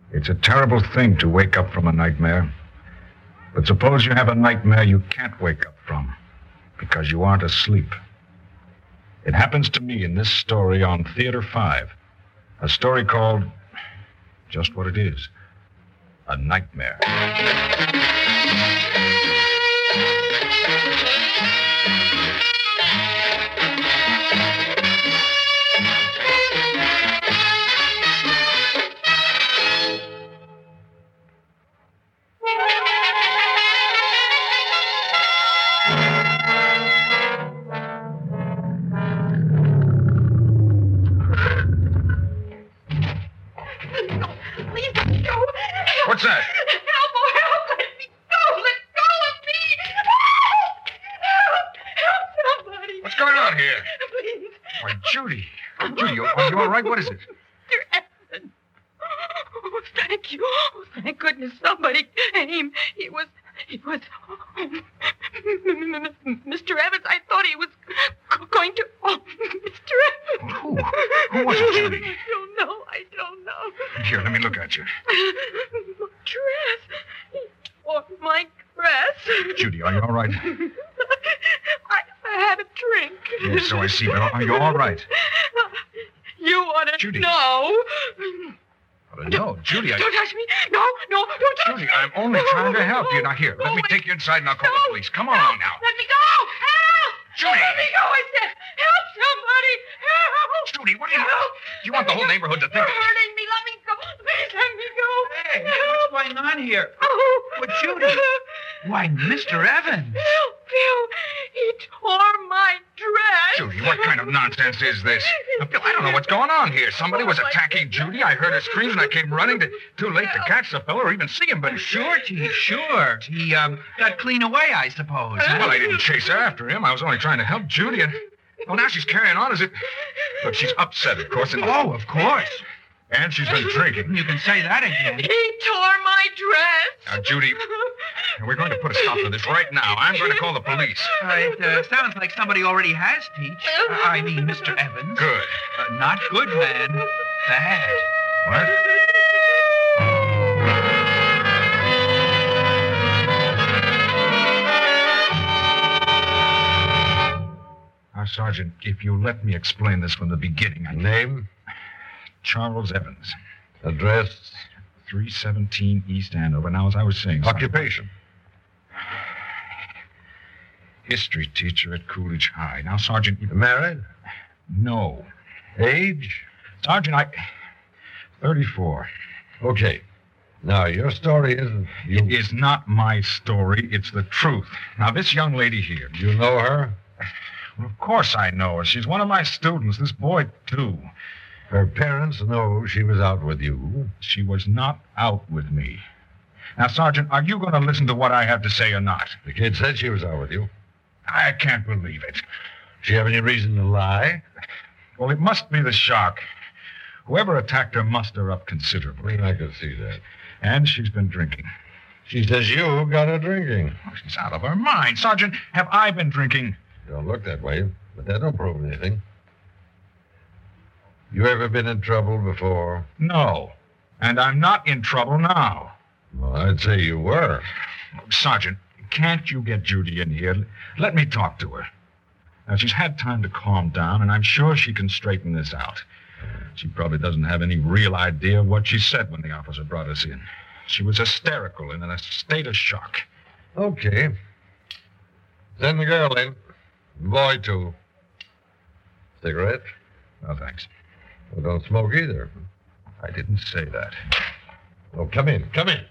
It's a terrible thing to wake up from a nightmare. But suppose you have a nightmare you can't wake up from because you aren't asleep. It happens to me in this story on Theater 5. A story called just what it is, a nightmare. What's that? Help, oh, help! Let me go! Let go of me! Help! Help somebody! What's going on here? Please. Why, Judy. Judy, are you all right? What is it? Mr. Evans. Oh, thank you. Oh, thank goodness somebody came. He was... Mr. Evans, I thought he was going to... Oh, Mr. Evans. Who was it, Judy? I don't know. Here, let me look at you. My dress. He tore my dress. Judy, are you all right? I had a drink. Yes, so I see. But are you all right? You want to Judy. know? No, Judy, Don't touch me. No, don't touch me. Judy, I'm only trying to help you. Now, here, let me take you inside and I'll call the police. Come on now. Let me go. Help! Judy. Let me go, I said. Help somebody. Help. Judy, what do you want the whole neighborhood to think? You're hurting me. Let me go. Please let me go. Hey, Help. what's going on here? Oh. But, Judy. Why, Mr. Evans. Help, Bill. He tore my dress. Judy, what kind of nonsense is this? Now, Bill, I don't know what's going on here. Somebody was attacking Judy. I heard her screams and I came running. Too late to catch the fellow or even see him, but... Sure. He got clean away, I suppose. Huh? Well, I didn't chase after him. I was only trying to help Judy, and... Well, now she's carrying on as if... Look, she's upset, of course, and... Oh, of course. And she's been drinking. You can say that again. He tore my dress. Now, Judy, we're going to put a stop to this right now. I'm going to call the police. It sounds like somebody already has, Teach. I mean, Mr. Evans. Good. Not good, man. Bad. What? Now, Sergeant, if you let me explain this from the beginning. Name? Charles Evans. Address? 317 East Andover. Now, as I was saying... Occupation? History teacher at Coolidge High. Now, Sergeant... Married? No. Age? Sergeant, 34. Okay. Now, your story isn't... It is not my story. It's the truth. Now, this young lady here... You know her? Well, of course I know her. She's one of my students. This boy, too. Her parents know she was out with you. She was not out with me. Now, Sergeant, are you going to listen to what I have to say or not? The kid said she was out with you. I can't believe it. She have any reason to lie? Well, it must be the shock. Whoever attacked her mussed her up considerably. I could see that. And she's been drinking. She says you got her drinking. Oh, she's out of her mind. Sergeant, have I been drinking? Don't look that way, but that don't prove anything. You ever been in trouble before? No. And I'm not in trouble now. Well, I'd say you were. Sergeant, can't you get Judy in here? Let me talk to her. Now, she's had time to calm down, and I'm sure she can straighten this out. She probably doesn't have any real idea of what she said when the officer brought us in. She was hysterical and in a state of shock. Okay. Send the girl in. Boy, too. Cigarette? No, thanks. Well, don't smoke either. I didn't say that. Oh, come in.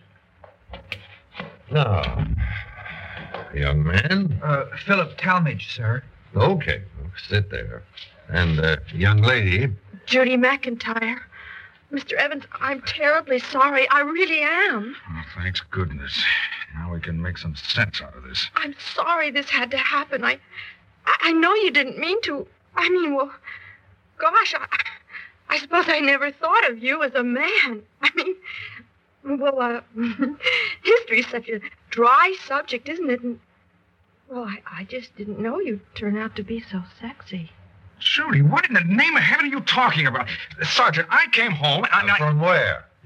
Now, young man. Philip Talmadge, sir. Okay, sit there. And, young lady. Judy McIntyre. Mr. Evans, I'm terribly sorry. I really am. Oh, thanks goodness. Now we can make some sense out of this. I'm sorry this had to happen. I know you didn't mean to. I mean, well, gosh, I suppose I never thought of you as a man. I mean, well, history's such a dry subject, isn't it? And, well, I just didn't know you'd turn out to be so sexy. Judy, what in the name of heaven are you talking about? Sergeant, I came home and From where?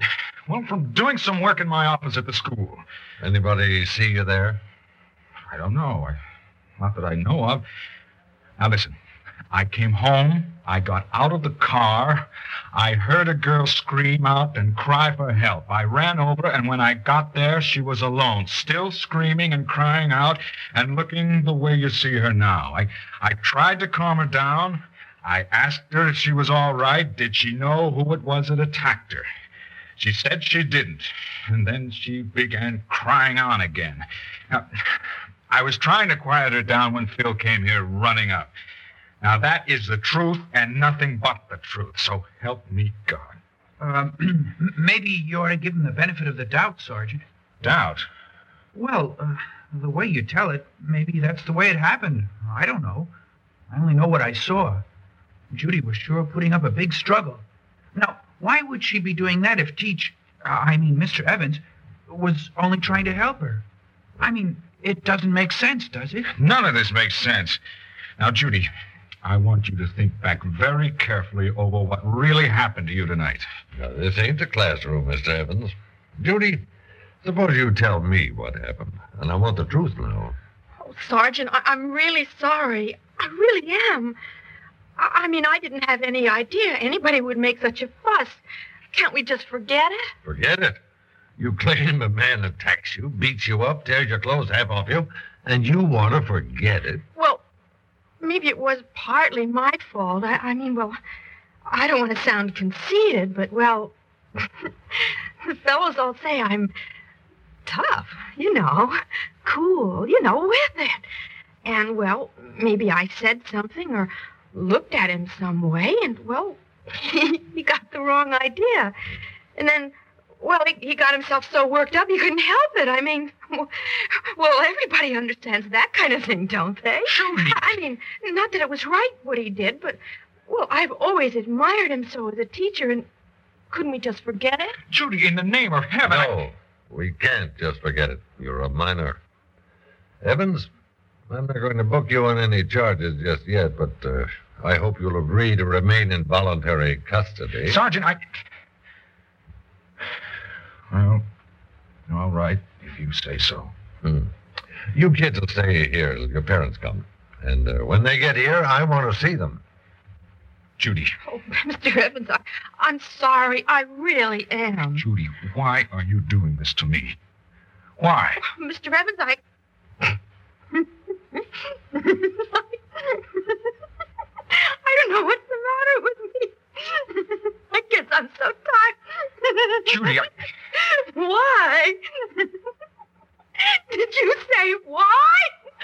Well, from doing some work in my office at the school. Anybody see you there? I don't know. Not that I know of. Now, listen. I came home. I got out of the car. I heard a girl scream out and cry for help. I ran over, and when I got there, she was alone, still screaming and crying out and looking the way you see her now. I tried to calm her down. I asked her if she was all right. Did she know who it was that attacked her? She said she didn't. And then she began crying on again. Now, I was trying to quiet her down when Phil came here running up. Now, that is the truth and nothing but the truth. So help me God. Maybe you ought to give him the benefit of the doubt, Sergeant. Doubt? Well, the way you tell it, maybe that's the way it happened. I don't know. I only know what I saw. Judy was sure putting up a big struggle. Now, why would she be doing that if Mr. Evans, was only trying to help her? I mean, it doesn't make sense, does it? None of this makes sense. Now, Judy, I want you to think back very carefully over what really happened to you tonight. Now, this ain't the classroom, Mr. Evans. Judy, suppose you tell me what happened. And I want the truth now. Oh, Sergeant, I'm really sorry. I really am. I mean, I didn't have any idea anybody would make such a fuss. Can't we just forget it? Forget it. You claim a man attacks you, beats you up, tears your clothes half off you, and you want to forget it. Well, maybe it was partly my fault. I don't want to sound conceited, but, well, the fellows all say I'm tough, cool, with it. And, well, maybe I said something or looked at him some way, and, well, he got the wrong idea. And then, well, he got himself so worked up he couldn't help it. I mean, well, everybody understands that kind of thing, don't they? Judy. I mean, not that it was right what he did, but, well, I've always admired him so as a teacher, and couldn't we just forget it? Judy, in the name of heaven... No, we can't just forget it. You're a minor. Evans, I'm not going to book you on any charges just yet, but I hope you'll agree to remain in voluntary custody. Sergeant, Well, all right, if you say so. You kids will stay here till your parents come. And when they get here, I want to see them. Judy. Oh, Mr. Evans, I'm sorry. I really am. Judy, why are you doing this to me? Why? Mr. Evans, I don't know what's the matter with me. I guess I'm so tired. Judy, Why? Did you say why?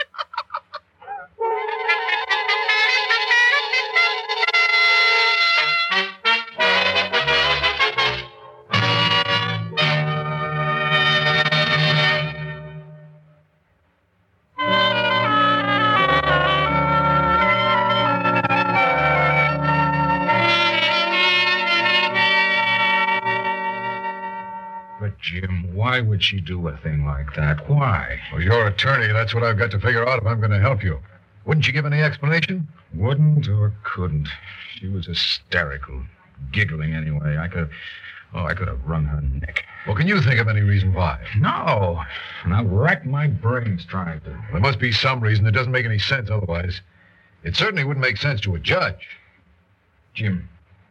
Jim, why would she do a thing like that? Why? Well, you're attorney. That's what I've got to figure out if I'm going to help you. Wouldn't you give any explanation? Wouldn't or couldn't. She was hysterical. Giggling anyway. I could have wrung her neck. Well, can you think of any reason why? No. And I've racked my brains trying to. There must be some reason. It doesn't make any sense otherwise. It certainly wouldn't make sense to a judge. Jim,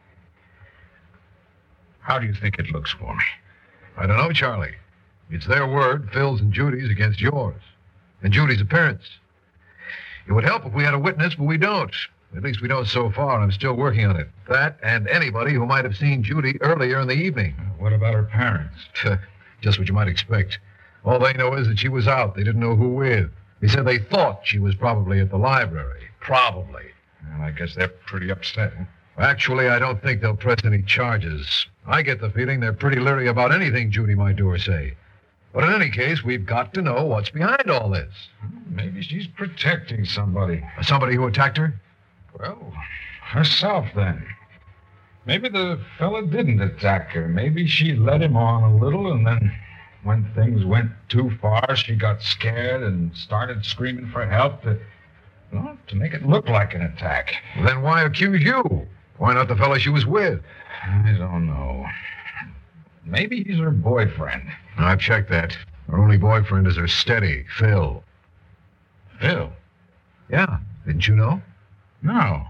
how do you think it looks for me? I don't know, Charlie. It's their word, Phil's and Judy's, against yours. And Judy's appearance. It would help if we had a witness, but we don't. At least we don't so far, and I'm still working on it. That and anybody who might have seen Judy earlier in the evening. What about her parents? Just what you might expect. All they know is that she was out. They didn't know who with. They said they thought she was probably at the library. Probably. Well, I guess they're pretty upset. Huh? Actually, I don't think they'll press any charges. I get the feeling they're pretty leery about anything Judy might do or say. But in any case, we've got to know what's behind all this. Maybe she's protecting somebody. Somebody who attacked her? Well, herself, then. Maybe the fella didn't attack her. Maybe she led him on a little, and then when things went too far, she got scared and started screaming for help to make it look like an attack. Then why accuse you? Why not the fella she was with? I don't know. Maybe he's her boyfriend. I've checked that. Her only boyfriend is her steady, Phil. Phil? Yeah, didn't you know? No.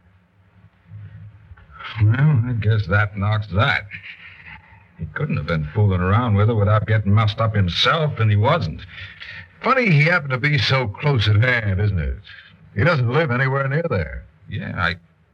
Well, I guess that knocks that. He couldn't have been fooling around with her without getting messed up himself, and he wasn't. Funny he happened to be so close at hand, isn't it? He doesn't live anywhere near there. Yeah,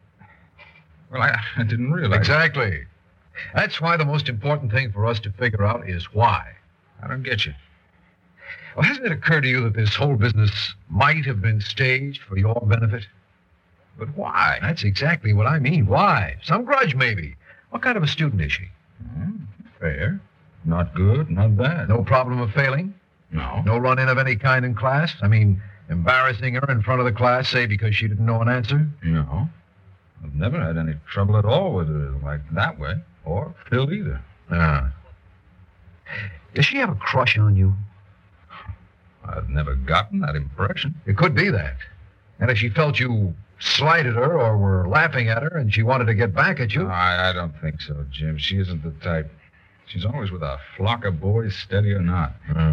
I didn't realize. Exactly. That's why the most important thing for us to figure out is why. I don't get you. Well, hasn't it occurred to you that this whole business might have been staged for your benefit? But why? That's exactly what I mean. Why? Some grudge, maybe. What kind of a student is she? Fair. Not good, not bad. No problem of failing? No. No run-in of any kind in class? I mean, embarrassing her in front of the class, say, because she didn't know an answer? No. I've never had any trouble at all with her like that way. Or Phil either. Ah. Does she have a crush on you? I've never gotten that impression. It could be that. And if she felt you slighted her or were laughing at her and she wanted to get back at you... No, I don't think so, Jim. She isn't the type. She's always with a flock of boys, steady or not.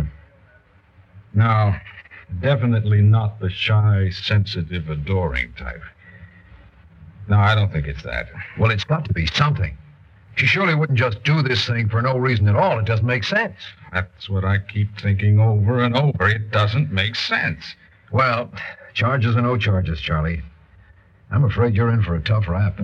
No, definitely not the shy, sensitive, adoring type. No, I don't think it's that. Well, it's got to be something. She surely wouldn't just do this thing for no reason at all. It doesn't make sense. That's what I keep thinking over and over. It doesn't make sense. Well, charges or no charges, Charlie. I'm afraid you're in for a tough rap.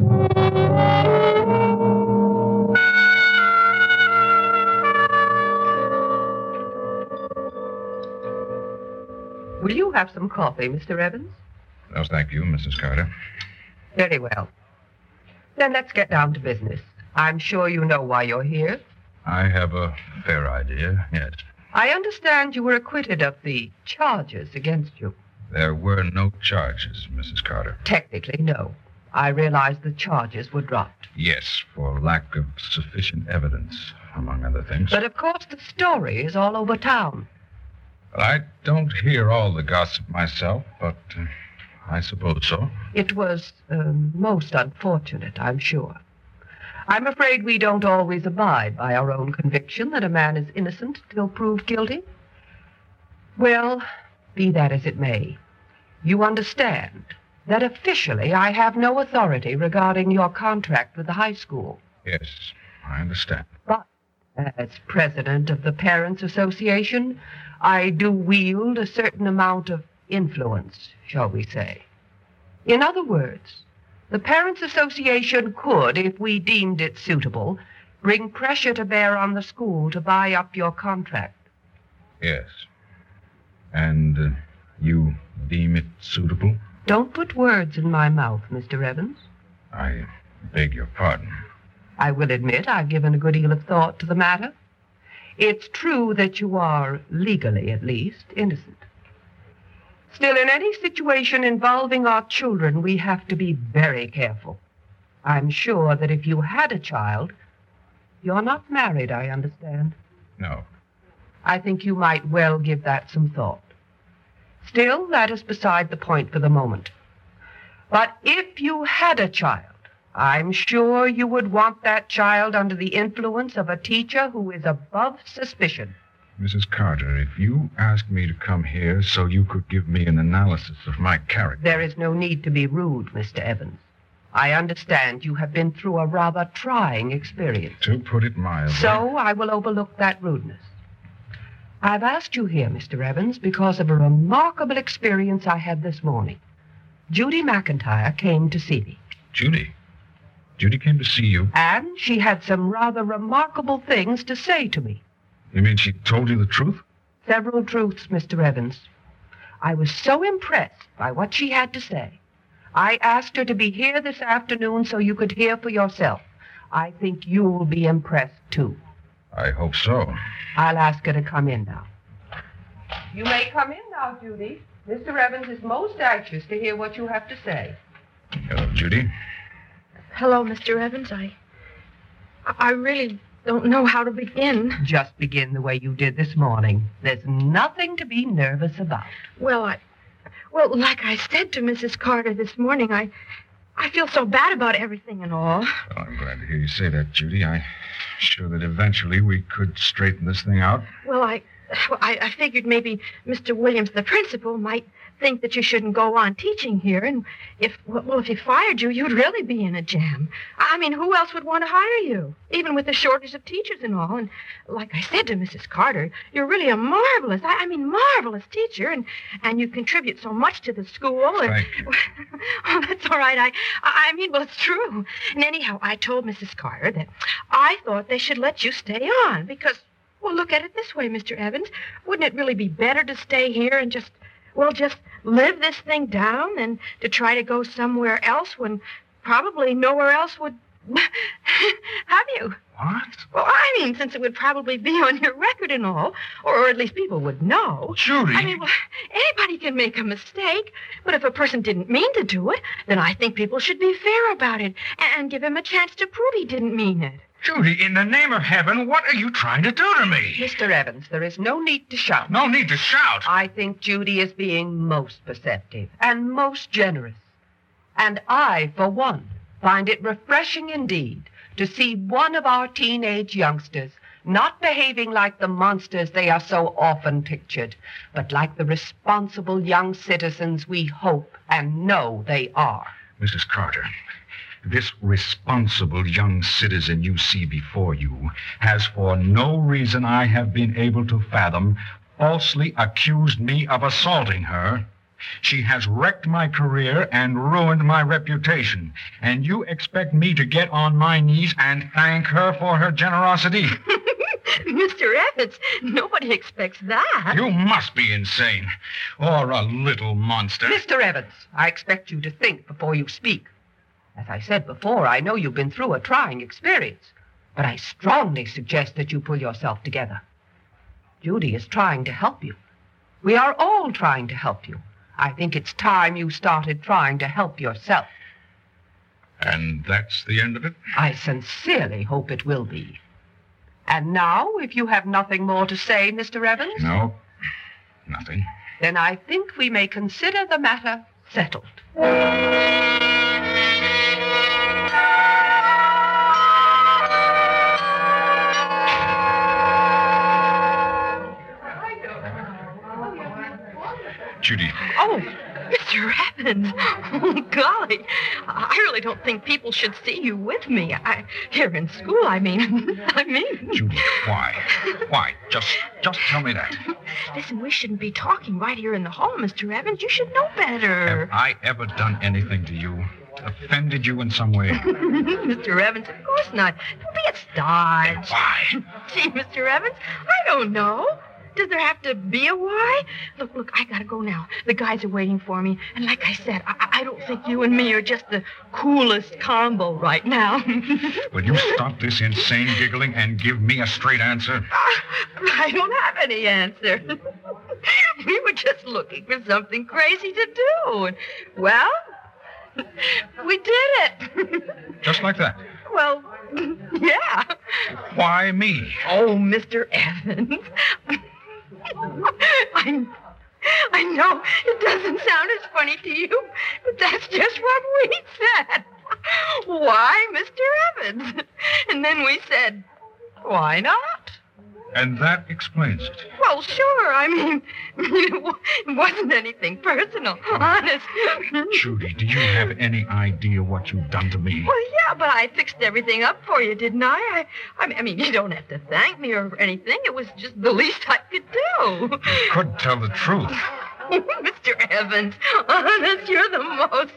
Will you have some coffee, Mr. Evans? No, thank you, Mrs. Carter. Very well. Then let's get down to business. I'm sure you know why you're here. I have a fair idea, yes. I understand you were acquitted of the charges against you. There were no charges, Mrs. Carter. Technically, no. I realize the charges were dropped. Yes, for lack of sufficient evidence, among other things. But of course the story is all over town. Well, I don't hear all the gossip myself, but I suppose so. It was most unfortunate, I'm sure. I'm afraid we don't always abide by our own conviction that a man is innocent till proved guilty. Well, be that as it may, you understand that officially I have no authority regarding your contract with the high school. Yes, I understand. But as president of the Parents Association, I do wield a certain amount of influence, shall we say. In other words, the Parents Association could, if we deemed it suitable, bring pressure to bear on the school to buy up your contract. Yes. And you deem it suitable? Don't put words in my mouth, Mr. Evans. I beg your pardon. I will admit I've given a good deal of thought to the matter. It's true that you are, legally at least, innocent. Still, in any situation involving our children, we have to be very careful. I'm sure that if you had a child, you're not married, I understand. No. I think you might well give that some thought. Still, that is beside the point for the moment. But if you had a child, I'm sure you would want that child under the influence of a teacher who is above suspicion. Mrs. Carter, if you asked me to come here so you could give me an analysis of my character... There is no need to be rude, Mr. Evans. I understand you have been through a rather trying experience. To put it mildly... So I will overlook that rudeness. I've asked you here, Mr. Evans, because of a remarkable experience I had this morning. Judy McIntyre came to see me. Judy? Judy came to see you? And she had some rather remarkable things to say to me. You mean she told you the truth? Several truths, Mr. Evans. I was so impressed by what she had to say. I asked her to be here this afternoon so you could hear for yourself. I think you'll be impressed, too. I hope so. I'll ask her to come in now. You may come in now, Judy. Mr. Evans is most anxious to hear what you have to say. Hello, Judy. Hello, Mr. Evans. I really don't know how to begin. Just begin the way you did this morning. There's nothing to be nervous about. Well, like I said to Mrs. Carter this morning, I I feel so bad about everything and all. Well, I'm glad to hear you say that, Judy. I'm sure that eventually we could straighten this thing out. Well, I figured maybe Mr. Williams, the principal, might think that you shouldn't go on teaching here, and if he fired you, you'd really be in a jam. I mean, who else would want to hire you, even with the shortage of teachers and all? And like I said to Mrs. Carter, you're really a marvelous, marvelous teacher, and you contribute so much to the school. Thank you. Oh, that's all right. Well, it's true. And anyhow, I told Mrs. Carter that I thought they should let you stay on because, well, look at it this way, Mr. Evans. Wouldn't it really be better to stay here and just live this thing down than to try to go somewhere else when probably nowhere else would have you? What? Well, since it would probably be on your record and all, or at least people would know. Judy. Anybody can make a mistake, but if a person didn't mean to do it, then I think people should be fair about it and give him a chance to prove he didn't mean it. Judy, in the name of heaven, what are you trying to do to me? Mr. Evans, there is no need to shout. No need to shout. I think Judy is being most perceptive and most generous. And I, for one, find it refreshing indeed to see one of our teenage youngsters not behaving like the monsters they are so often pictured, but like the responsible young citizens we hope and know they are. Mrs. Carter, this responsible young citizen you see before you has, for no reason I have been able to fathom, falsely accused me of assaulting her. She has wrecked my career and ruined my reputation. And you expect me to get on my knees and thank her for her generosity? Mr. Evans, nobody expects that. You must be insane. Or a little monster. Mr. Evans, I expect you to think before you speak. As I said before, I know you've been through a trying experience, but I strongly suggest that you pull yourself together. Judy is trying to help you. We are all trying to help you. I think it's time you started trying to help yourself. And that's the end of it? I sincerely hope it will be. And now, if you have nothing more to say, Mr. Evans? No, nothing. Then I think we may consider the matter settled. Judy. Oh, Mr. Evans. Oh, golly. I really don't think people should see you with me. Here in school, I mean. Judy, why? Why? Just tell me that. Listen, we shouldn't be talking right here in the hall, Mr. Evans. You should know better. Have I ever done anything to you? Offended you in some way? Mr. Evans, of course not. Don't be a stodge. Why? Gee, Mr. Evans, I don't know. Does there have to be a why? Look, I gotta go now. The guys are waiting for me. And like I said, I don't think you and me are just the coolest combo right now. Will you stop this insane giggling and give me a straight answer? I don't have any answer. We were just looking for something crazy to do. And, well, we did it. Just like that? Well, yeah. Why me? Oh, Mr. Evans. I know it doesn't sound as funny to you, but that's just what we said. Why, Mr. Evans? And then we said, why not? And that explains it. Well, sure. It wasn't anything personal, honest. Judy, do you have any idea what you've done to me? Well, yeah, but I fixed everything up for you, didn't I? I mean, you don't have to thank me or anything. It was just the least I could do. You could tell the truth. Mr. Evans, honest, you're the most.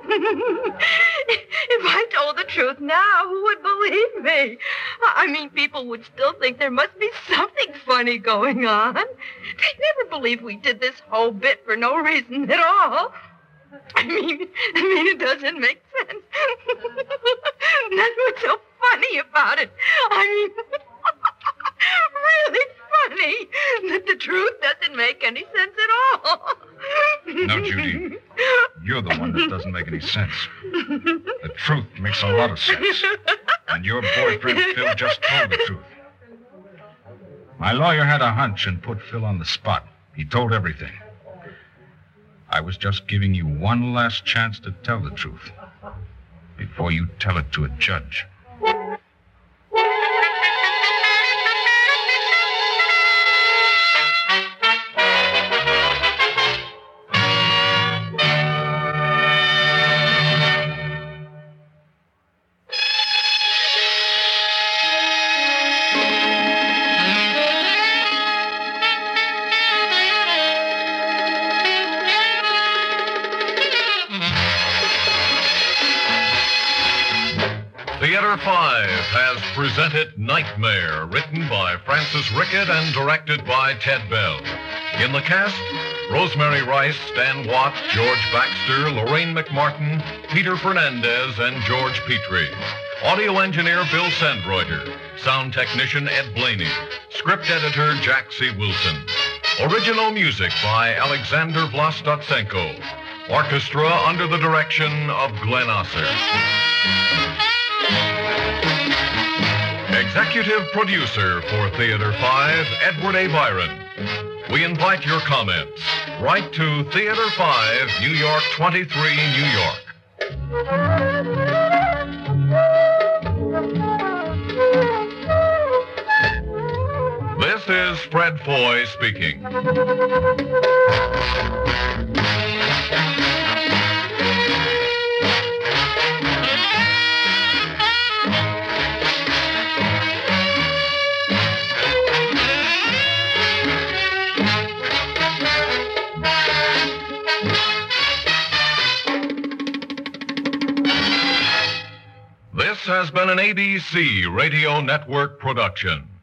If I told the truth now, who would believe me? I mean, people would still think there must be something funny going on. They'd never believe we did this whole bit for no reason at all. I mean, it doesn't make sense. That's what's so funny about it. I mean, really funny that the truth doesn't make any sense at all. No, Judy. You're the one that doesn't make any sense. The truth makes a lot of sense. And your boyfriend, Phil, just told the truth. My lawyer had a hunch and put Phil on the spot. He told everything. I was just giving you one last chance to tell the truth. before you tell it to a judge. Theater 5 has presented Nightmare, written by Francis Rickett and directed by Ted Bell. In the cast, Rosemary Rice, Stan Watt, George Baxter, Lorraine McMartin, Peter Fernandez, and George Petrie. Audio engineer Bill Sandreuter. Sound technician Ed Blaney. Script editor Jack C. Wilson. Original music by Alexander Vlastotsenko. Orchestra under the direction of Glenn Osser. Executive producer for Theater 5, Edward A. Byron. We invite your comments. Write to Theater 5, New York 23, New York. This is Fred Foy speaking. This has been an ABC Radio Network production.